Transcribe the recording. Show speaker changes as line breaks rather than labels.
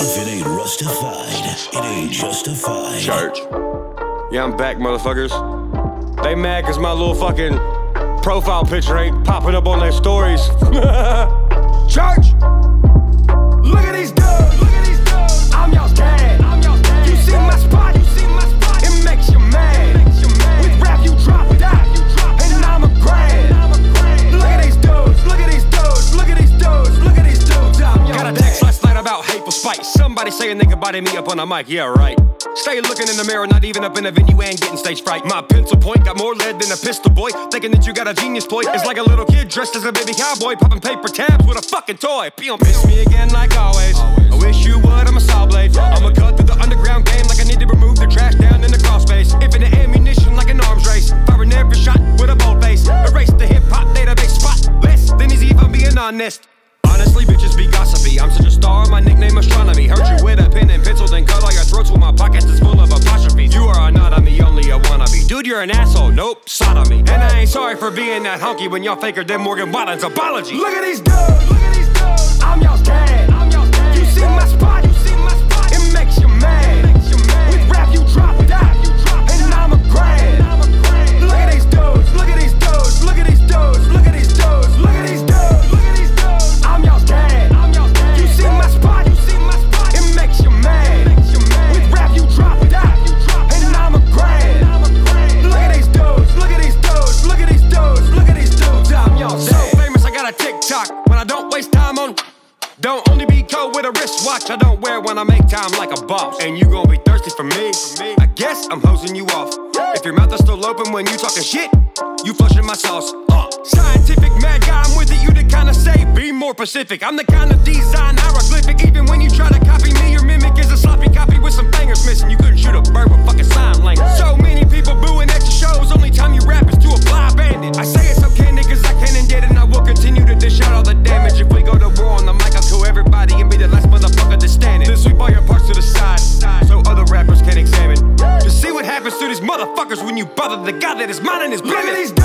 If it ain't rustified, it ain't justified.
Church. Yeah, I'm back, motherfuckers. They mad cause my little fucking profile picture ain't popping up on their stories. Church! Look at these dudes! Look at these dudes! I'm y'all's dad. You see my spot? It makes you mad. With rap you drop that, and I'm a grad. Look at these dudes! Look at these dudes! Look at these dudes! Look at these dudes! I'm y'all's dad. Got a text last night about hateful spite. Somebody saying they could body me up on a mic. Yeah, right. Stay looking in the mirror, not even up in a venue and getting stage fright. My pencil point got more lead than a pistol, boy. Thinking that you got a genius ploy. It's like a little kid dressed as a baby cowboy, popping paper tabs with a fucking toy. Piss me again like always. I wish you would, I'm a saw blade. I'ma cut through the underground game like I need to remove the trash down in the crawl space. Infinite ammunition like an arms race. Firing every shot with a bold face. Erase the hip-hop database spotless. Then he's even being honest. Honestly, bitches be gossipy. I'm such a star, my nickname astronomy. Heard you with a pen and pencil, then cut all your throats with my pockets is full of apostrophes. You are not on me, only a wannabe. Dude, you're an asshole, nope, sodomy. And I ain't sorry for being that honky when y'all faker than Morgan Wallen's apology. Look at these dudes, look at these dudes. I'm y'all's dad. You see my spot? It makes you mad. With rap you drop that, and I'm a grad. Look at these dudes, look at these dudes, look at these dudes, look at these dudes, look at these dudes, look at these dudes. I'm y'all's dad. You see my spot? It makes you mad. With rap you drop that, and I'm a grad. Look at these dudes, look at these dudes, look at these dudes, look at these dudes. I'm y'all's dad. So famous, I got a TikTok when I don't waste time on. Don't only be cold with a wristwatch. I don't wear when I make time like a boss. And you gon' be thirsty for me. I guess I'm hosing you off. If your mouth is still open when you talking shit, you flushing my sauce. Scientific mad guy, I'm with it. You the kind of say, be more Pacific. I'm the kind of design hieroglyphic. Even when you try to copy me, your mimic is a sloppy copy with some fingers missing. You couldn't shoot a bird with fucking sign language. So many people booing at your shows. Only time you rap is to a fly bandit. I say it so candid cause I can and did, and I will continue to dish out all the damage. If we go to war on the mic, I'll kill everybody and be the last motherfucker that's standing. Then sweep all your parts to the side so other rappers can examine. Just see what happens to these motherfuckers when you bother the guy that is minding his business.